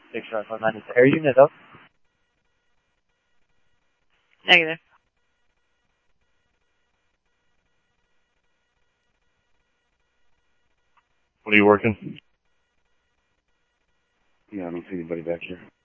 659 is the air unit up. Negative. What are you working? Yeah, I don't see anybody back here.